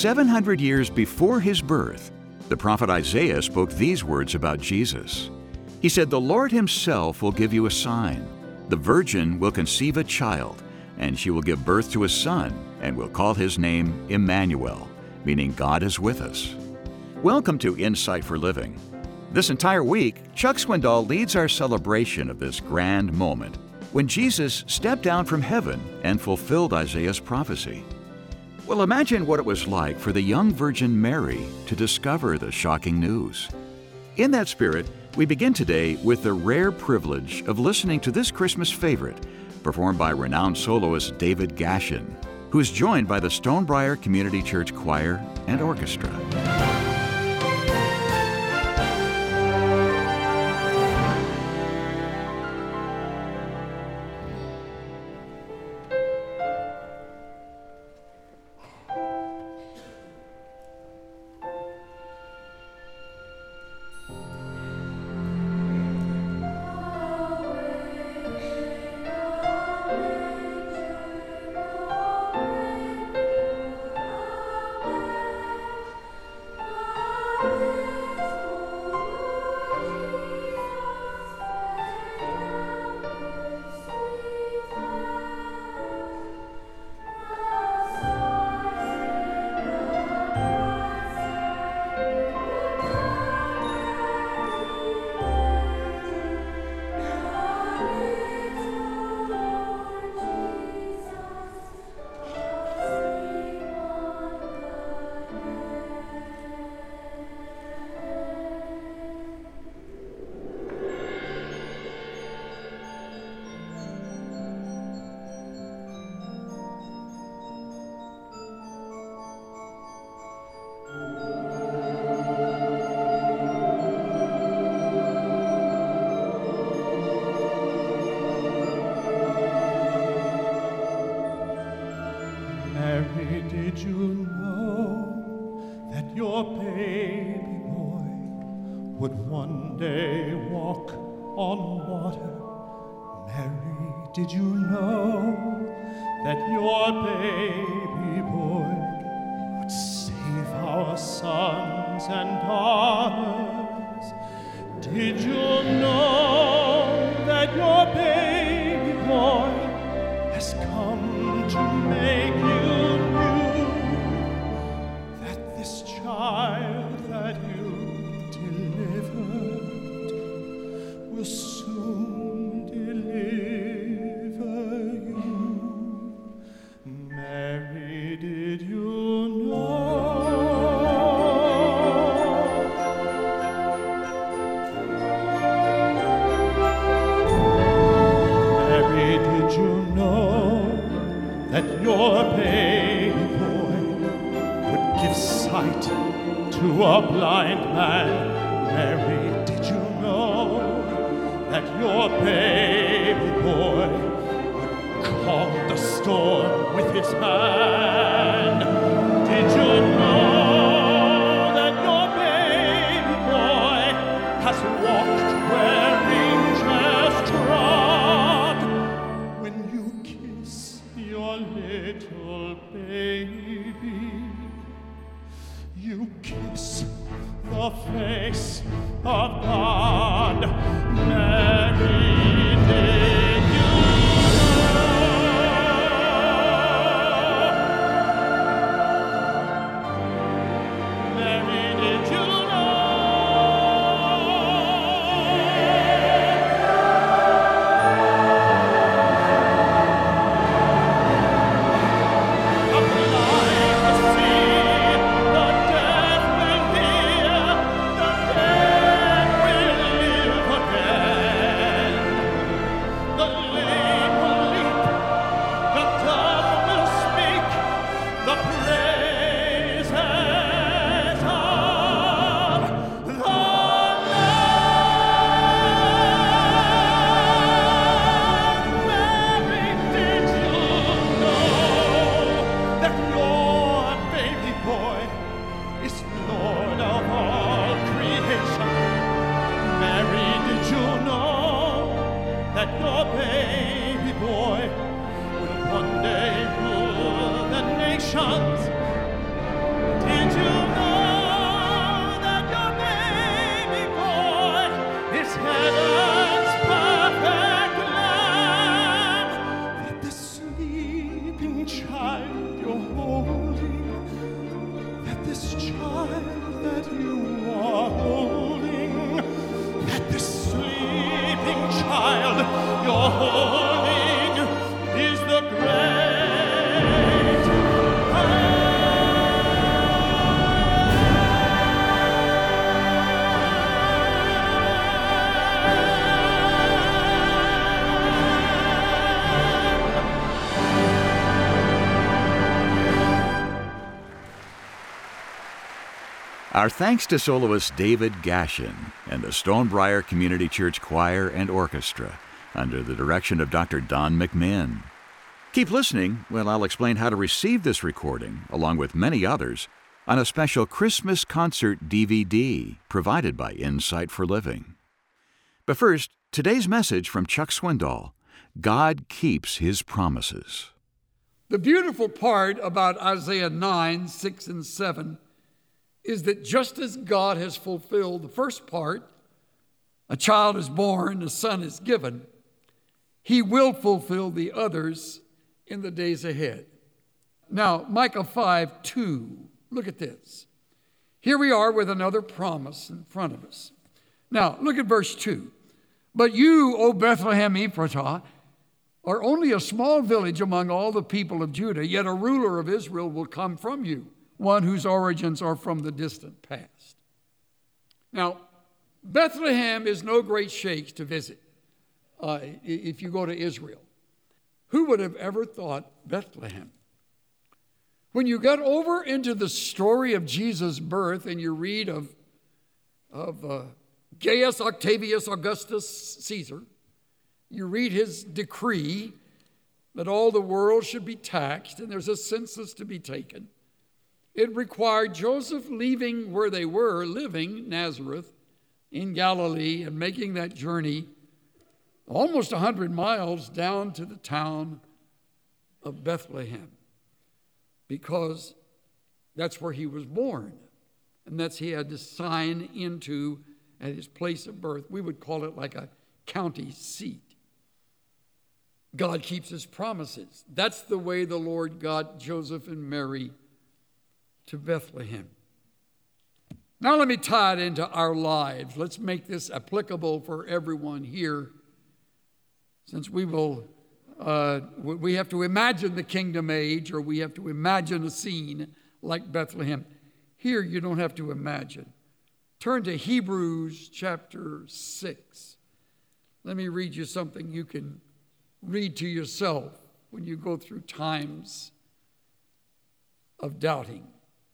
700 years before his birth, the prophet Isaiah spoke these words about Jesus. He said, "The Lord himself will give you a sign. The virgin will conceive a child, and she will give birth to a son, and will call his name Emmanuel," meaning God is with us. Welcome to Insight for Living. This entire week, Chuck Swindoll leads our celebration of this grand moment when Jesus stepped down from heaven and fulfilled Isaiah's prophecy. Well, imagine what it was like for the young Virgin Mary to discover the shocking news. In that spirit, we begin today with the rare privilege of listening to this Christmas favorite, performed by renowned soloist David Gashin, who is joined by the Stonebriar Community Church Choir and Orchestra. Did you know that your baby boy would one day walk on water? Mary, did you know that your baby boy would save our sons and daughters? Did you know that your baby boy has come to make you that you delivered will soon deliver you? Mary, did you know? Mary, did you know that your baby boy would give sight to a blind man? Mary, did you know that your baby boy would calm the storm with his hand? Did you know that your baby boy has walked where angels trod? When you kiss your little baby, you kiss the face of God. Mary, did you know? Mary, did you nations. holding is the great. Our thanks to soloist David Gashin and the Stonebriar Community Church Choir and Orchestra under the direction of Dr. Don McMinn. Keep listening when I'll explain how to receive this recording, along with many others, on a special Christmas concert DVD provided by Insight for Living. But first, today's message from Chuck Swindoll, God Keeps His Promises. The beautiful part about Isaiah 9, 6, and 7 is that just as God has fulfilled the first part, a child is born, a son is given, He will fulfill the others in the days ahead. Now, Micah 5:2, look at this. Here we are with another promise in front of us. Now, look at verse 2. But you, O Bethlehem Ephratah, are only a small village among all the people of Judah, yet a ruler of Israel will come from you, one whose origins are from the distant past. Now, Bethlehem is no great shakes to visit if you go to Israel. Who would have ever thought Bethlehem? When you get over into the story of Jesus' birth and you read of Gaius Octavius Augustus Caesar, you read his decree that all the world should be taxed and there's a census to be taken. It required Joseph leaving where they were living, Nazareth, in Galilee, and making that journey almost 100 miles down to the town of Bethlehem, because that's where he was born, and that's he had to sign into at his place of birth. We would call it like a county seat. God keeps his promises. That's the way the Lord got Joseph and Mary to Bethlehem. Now let me tie it into our lives. Let's make this applicable for everyone here, since we have to imagine the kingdom age, or we have to imagine a scene like Bethlehem. Here you don't have to imagine. Turn to Hebrews chapter 6. Let me read you something you can read to yourself when you go through times of doubting.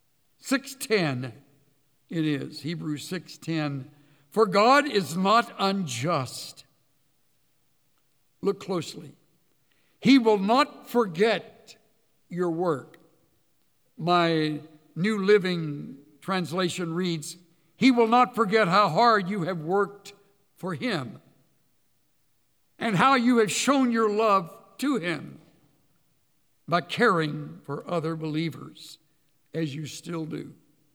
6:10 it is, Hebrews 6:10. For God is not unjust. Look closely. He will not forget your work. My New Living Translation reads, He will not forget how hard you have worked for Him and how you have shown your love to Him by caring for other believers, as you still do.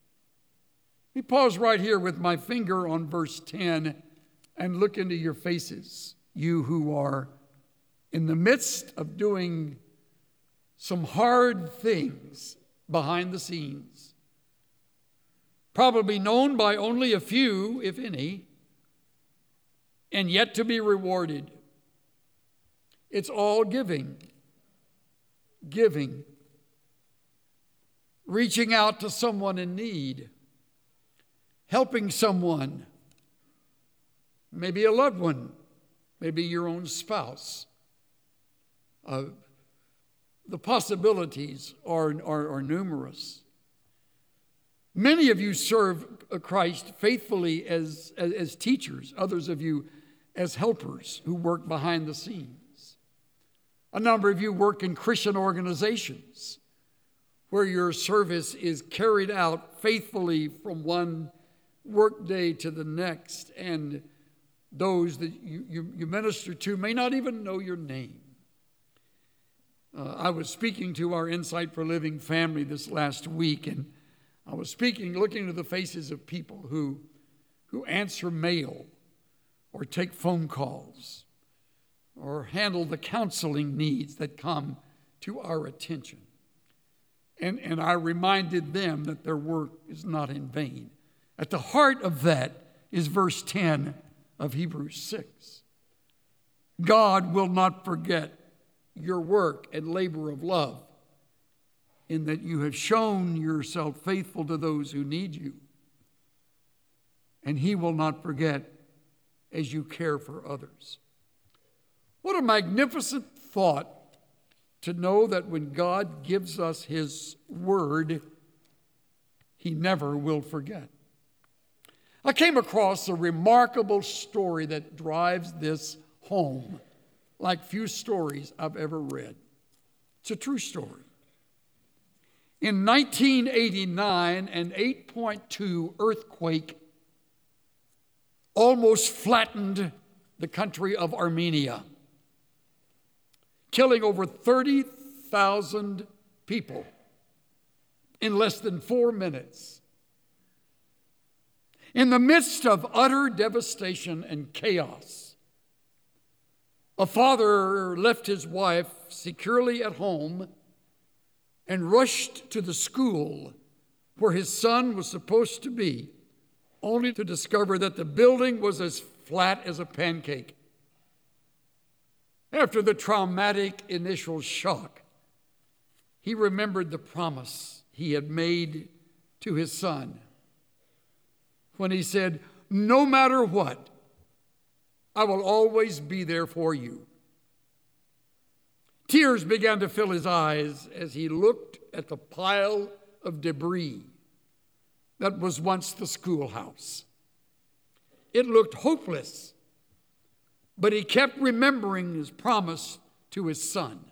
Let me pause right here with my finger on verse 10 and look into your faces, you who are in the midst of doing some hard things behind the scenes, probably known by only a few, if any, and yet to be rewarded. It's all giving. Reaching out to someone in need, helping someone, maybe a loved one, maybe your own spouse. The possibilities are numerous. Many of you serve Christ faithfully as teachers, others of you as helpers who work behind the scenes. A number of you work in Christian organizations where your service is carried out faithfully from one workday to the next, and those that you minister to may not even know your name. I was speaking to our Insight for Living family this last week, and I was looking into the faces of people who answer mail or take phone calls or handle the counseling needs that come to our attention. And I reminded them that their work is not in vain. At the heart of that is verse 10 of Hebrews 6. God will not forget your work and labor of love, in that you have shown yourself faithful to those who need you. And He will not forget as you care for others. What a magnificent thought to know that when God gives us His word, He never will forget. I came across a remarkable story that drives this home like few stories I've ever read. It's a true story. In 1989, an 8.2 earthquake almost flattened the country of Armenia, killing over 30,000 people in less than 4 minutes. In the midst of utter devastation and chaos, a father left his wife securely at home and rushed to the school where his son was supposed to be, only to discover that the building was as flat as a pancake. After the traumatic initial shock, he remembered the promise he had made to his son when he said, "No matter what, I will always be there for you." Tears began to fill his eyes as he looked at the pile of debris that was once the schoolhouse. It looked hopeless, but he kept remembering his promise to his son.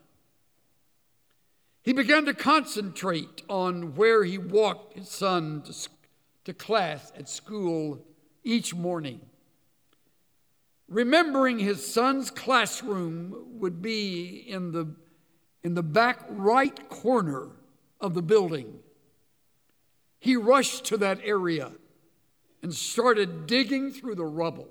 He began to concentrate on where he walked his son to class at school each morning. Remembering his son's classroom would be in the back right corner of the building, he rushed to that area and started digging through the rubble.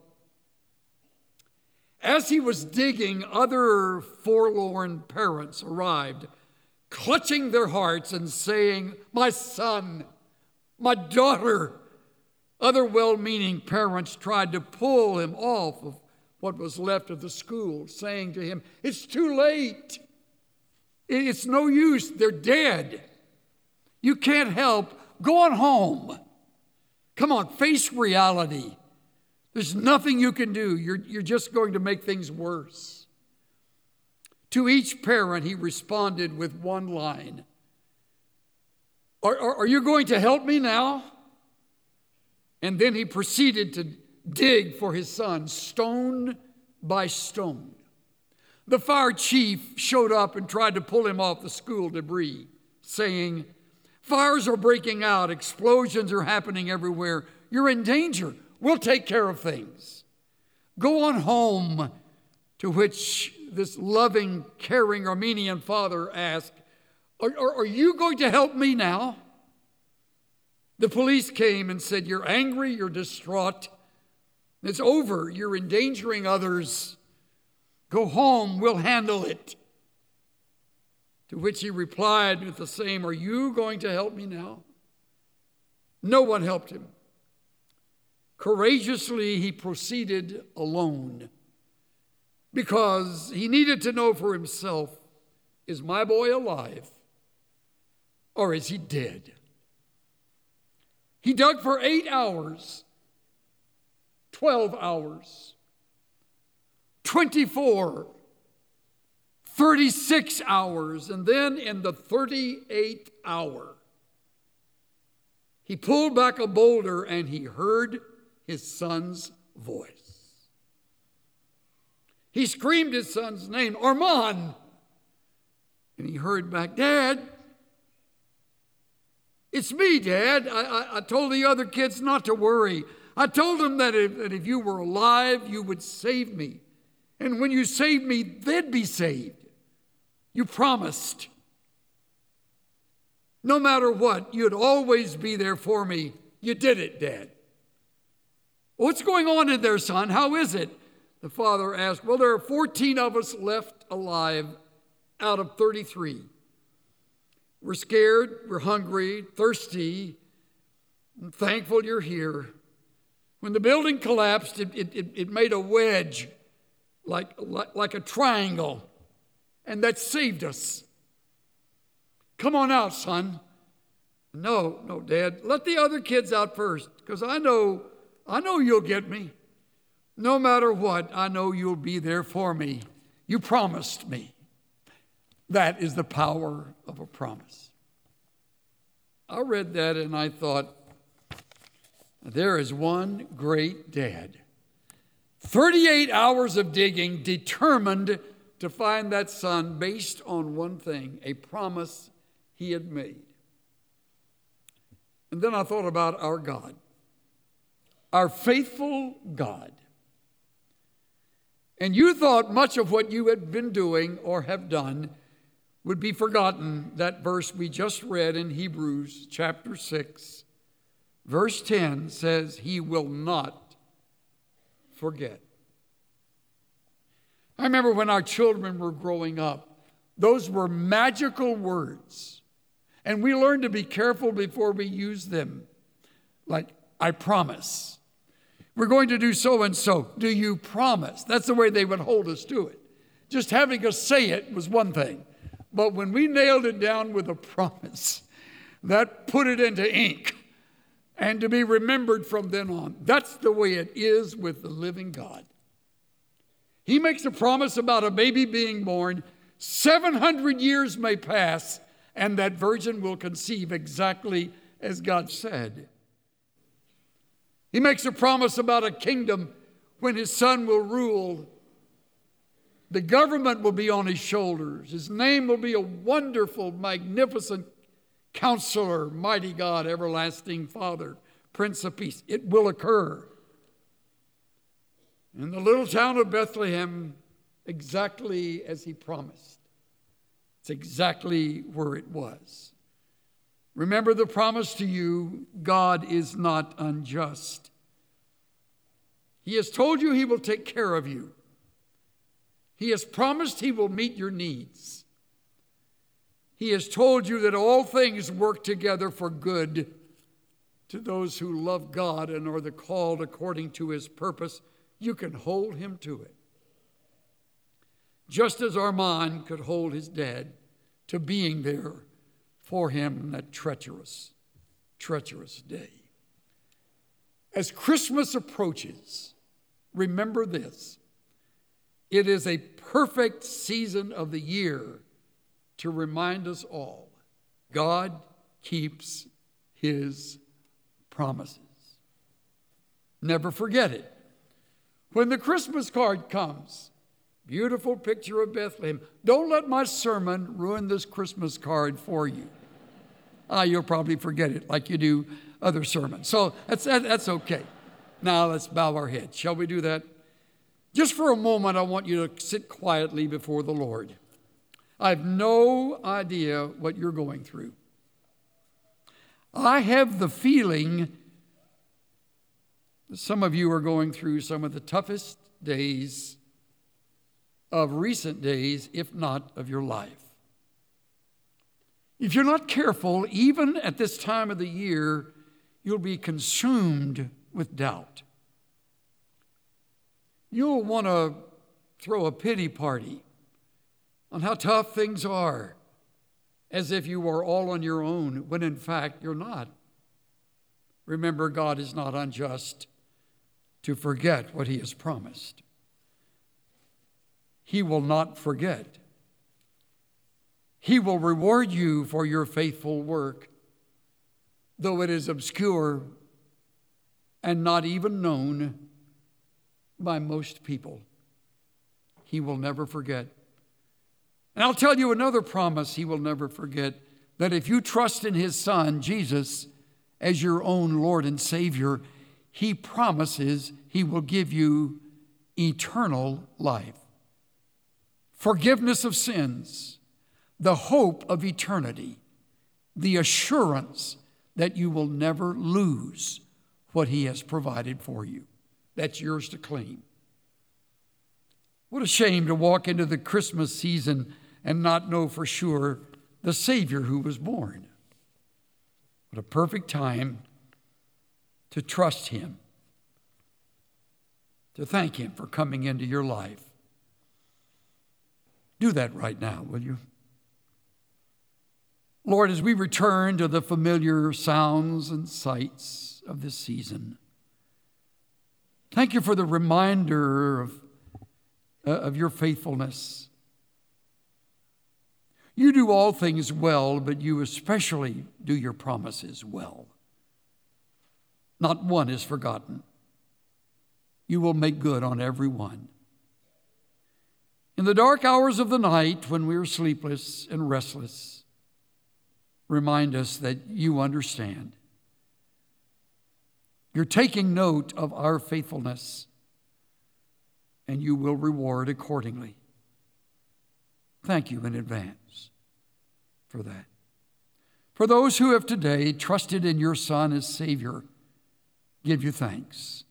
As he was digging, other forlorn parents arrived, clutching their hearts and saying, "My son, my daughter." Other well-meaning parents tried to pull him off of what was left of the school, saying to him, "It's too late. It's no use. They're dead. You can't help. Go on home. Come on, face reality. There's nothing you can do. You're just going to make things worse." To each parent, he responded with one line, Are you going to help me now?" And then he proceeded to dig for his son, stone by stone. The fire chief showed up and tried to pull him off the school debris, saying, "Fires are breaking out. Explosions are happening everywhere. You're in danger. We'll take care of things. Go on home." To which this loving, caring Armenian father asked, Are you going to help me now?" The police came and said, "You're angry, you're distraught. It's over. You're endangering others. Go home, we'll handle it." To which he replied with the same, "Are you going to help me now?" No one helped him. Courageously, he proceeded alone because he needed to know for himself, is my boy alive or is he dead? He dug for 8 hours, 12 hours, 24, 36 hours, and then in the 38th hour, he pulled back a boulder and he heard his son's voice. He screamed his son's name, "Armand!" And he heard back, "Dad, it's me, Dad. I told the other kids not to worry. I told them that if you were alive, you would save me. And when you saved me, they'd be saved. You promised. No matter what, you'd always be there for me. You did it, Dad." "What's going on in there, son? How is it?" The father asked. "Well, there are 14 of us left alive out of 33. We're scared, we're hungry, thirsty, and thankful you're here. When the building collapsed, it made a wedge like a triangle, and that saved us. Come on out, son. No, Dad. Let the other kids out first, because I know you'll get me. No matter what, I know you'll be there for me. You promised me. That is the power of a promise. I read that and I thought, there is one great dad. 38 hours of digging, determined to find that son based on one thing, a promise he had made. And then I thought about our God, our faithful God. And you thought much of what you had been doing or have done would be forgotten. That verse we just read in Hebrews chapter 6, verse 10 says, He will not forget. I remember when our children were growing up, those were magical words. And we learned to be careful before we use them. Like, I promise. We're going to do so and so. Do you promise? That's the way they would hold us to it. Just having us say it was one thing. But when we nailed it down with a promise, that put it into ink and to be remembered from then on. That's the way it is with the living God. He makes a promise about a baby being born. 700 years may pass, and that virgin will conceive exactly as God said. He makes a promise about a kingdom when his son will rule. The government will be on his shoulders. His name will be a wonderful, magnificent Counselor, mighty God, everlasting Father, Prince of Peace. It will occur. In the little town of Bethlehem, exactly as he promised. It's exactly where it was. Remember the promise to you, God is not unjust. He has told you he will take care of you. He has promised he will meet your needs. He has told you that all things work together for good to those who love God and are the called according to his purpose. You can hold him to it. Just as Armand could hold his dad to being there for him in that treacherous day. As Christmas approaches, remember this. It is a perfect season of the year to remind us all, God keeps his promises. Never forget it. When the Christmas card comes, beautiful picture of Bethlehem. Don't let my sermon ruin this Christmas card for you. You'll probably forget it like you do other sermons. So that's okay. Now let's bow our heads. Shall we do that? Just for a moment, I want you to sit quietly before the Lord. I have no idea what you're going through. I have the feeling that some of you are going through some of the toughest days of recent days, if not of your life. If you're not careful, even at this time of the year, you'll be consumed with doubt. You'll want to throw a pity party on how tough things are, as if you are all on your own, when in fact you're not. Remember, God is not unjust to forget what he has promised. He will not forget. He will reward you for your faithful work, though it is obscure and not even known by most people. He will never forget. And I'll tell you another promise he will never forget, that if you trust in his Son, Jesus, as your own Lord and Savior, he promises he will give you eternal life, forgiveness of sins, the hope of eternity, the assurance that you will never lose what he has provided for you. That's yours to claim. What a shame to walk into the Christmas season and not know for sure the Savior who was born. What a perfect time to trust him, to thank him for coming into your life. Do that right now, will you? Lord, as we return to the familiar sounds and sights of this season, thank you for the reminder of your faithfulness. You do all things well, but you especially do your promises well. Not one is forgotten. You will make good on every one. In the dark hours of the night, when we are sleepless and restless, remind us that you understand. You're taking note of our faithfulness, and you will reward accordingly. Thank you in advance for that. For those who have today trusted in your Son as Savior, give you thanks.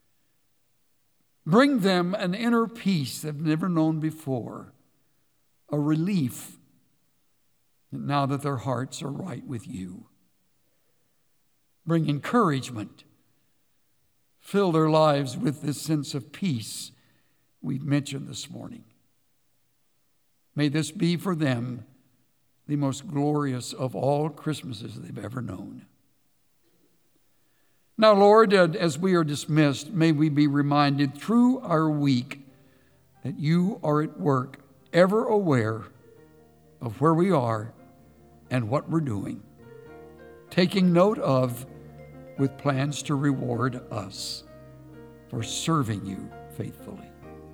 Bring them an inner peace they've never known before, a relief now that their hearts are right with you. Bring encouragement. Fill their lives with this sense of peace we've mentioned this morning. May this be for them the most glorious of all Christmases they've ever known. Now, Lord, as we are dismissed, may we be reminded through our week that you are at work, ever aware of where we are and what we're doing, taking note of with plans to reward us for serving you faithfully.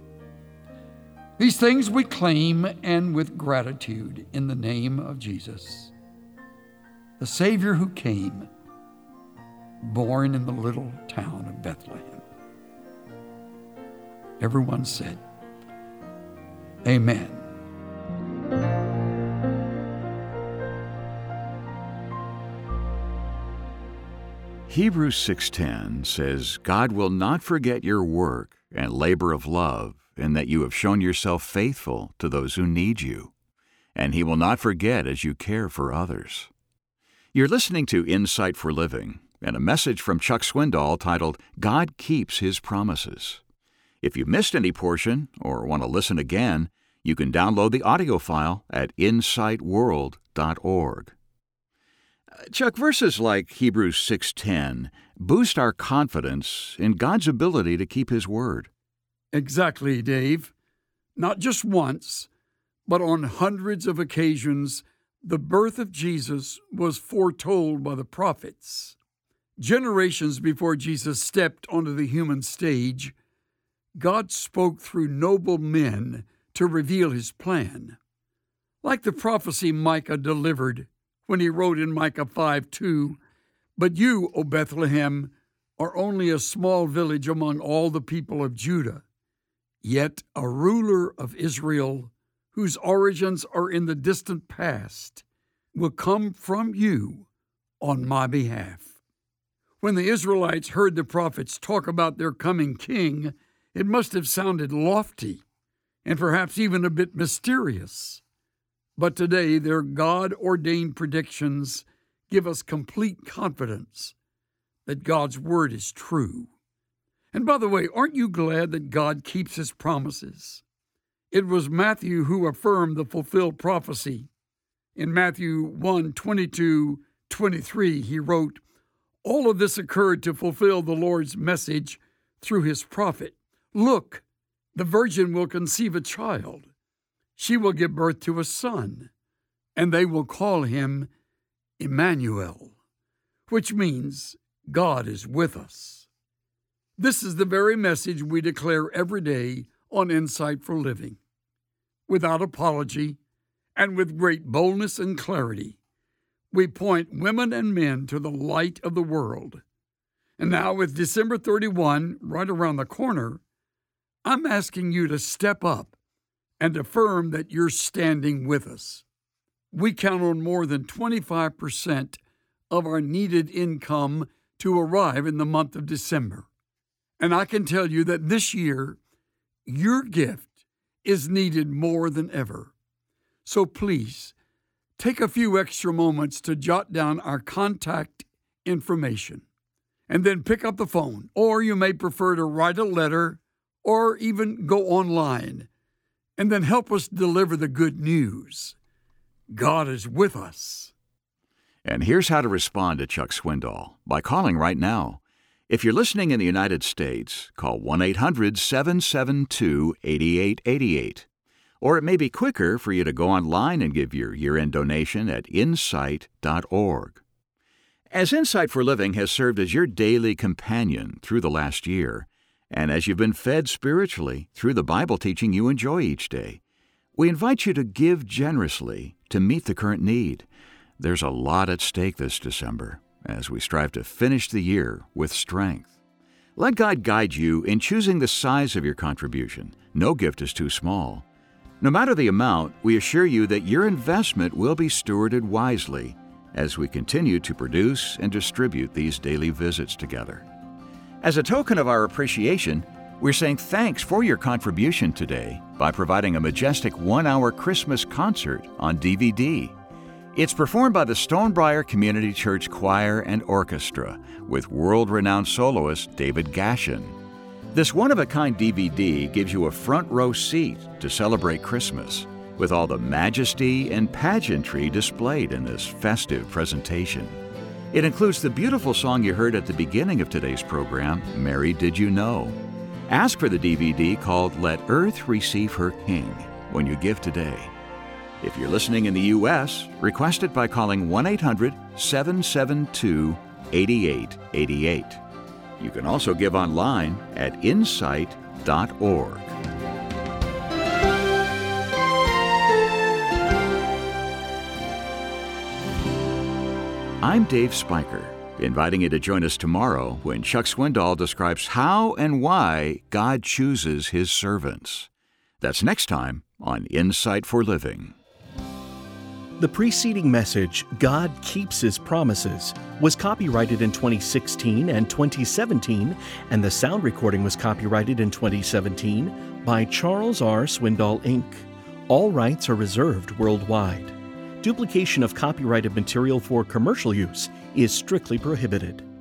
These things we claim and with gratitude in the name of Jesus, the Savior who came, born in the little town of Bethlehem. Everyone said, Amen. Hebrews 6:10 says, God will not forget your work and labor of love, and that you have shown yourself faithful to those who need you, and he will not forget as you care for others. You're listening to Insight for Living, and a message from Chuck Swindoll titled, God Keeps His Promises. If you missed any portion or want to listen again, you can download the audio file at insightworld.org. Chuck, verses like Hebrews 6:10 boost our confidence in God's ability to keep His word. Exactly, Dave. Not just once, but on hundreds of occasions, the birth of Jesus was foretold by the prophets. Generations before Jesus stepped onto the human stage, God spoke through noble men to reveal his plan. Like the prophecy Micah delivered when he wrote in Micah 5:2, But you, O Bethlehem, are only a small village among all the people of Judah, yet a ruler of Israel, whose origins are in the distant past, will come from you on my behalf. When the Israelites heard the prophets talk about their coming king, it must have sounded lofty and perhaps even a bit mysterious. But today, their God-ordained predictions give us complete confidence that God's word is true. And by the way, aren't you glad that God keeps his promises? It was Matthew who affirmed the fulfilled prophecy. In Matthew 1:22-23, he wrote, All of this occurred to fulfill the Lord's message through his prophet. Look, the virgin will conceive a child. She will give birth to a son, and they will call him Emmanuel, which means God is with us. This is the very message we declare every day on Insight for Living. Without apology and with great boldness and clarity, we point women and men to the light of the world. And now, with December 31 right around the corner, I'm asking you to step up and affirm that you're standing with us. We count on more than 25% of our needed income to arrive in the month of December. And I can tell you that this year, your gift is needed more than ever. So please, take a few extra moments to jot down our contact information, and then pick up the phone, or you may prefer to write a letter or even go online and then help us deliver the good news. God is with us. And here's how to respond to Chuck Swindoll by calling right now. If you're listening in the United States, call 1-800-772-8888. Or it may be quicker for you to go online and give your year-end donation at insight.org. As Insight for Living has served as your daily companion through the last year, and as you've been fed spiritually through the Bible teaching you enjoy each day, we invite you to give generously to meet the current need. There's a lot at stake this December as we strive to finish the year with strength. Let God guide you in choosing the size of your contribution. No gift is too small. No matter the amount, we assure you that your investment will be stewarded wisely as we continue to produce and distribute these daily visits together. As a token of our appreciation, we're saying thanks for your contribution today by providing a majestic 1-hour Christmas concert on DVD. It's performed by the Stonebriar Community Church Choir and Orchestra with world-renowned soloist David Gashin. This one-of-a-kind DVD gives you a front-row seat to celebrate Christmas, with all the majesty and pageantry displayed in this festive presentation. It includes the beautiful song you heard at the beginning of today's program, Mary Did You Know? Ask for the DVD called Let Earth Receive Her King when you give today. If you're listening in the U.S., request it by calling 1-800-772-8888. You can also give online at insight.org. I'm Dave Spiker, inviting you to join us tomorrow when Chuck Swindoll describes how and why God chooses His servants. That's next time on Insight for Living. The preceding message, God Keeps His Promises, was copyrighted in 2016 and 2017, and the sound recording was copyrighted in 2017 by Charles R. Swindoll, Inc. All rights are reserved worldwide. Duplication of copyrighted material for commercial use is strictly prohibited.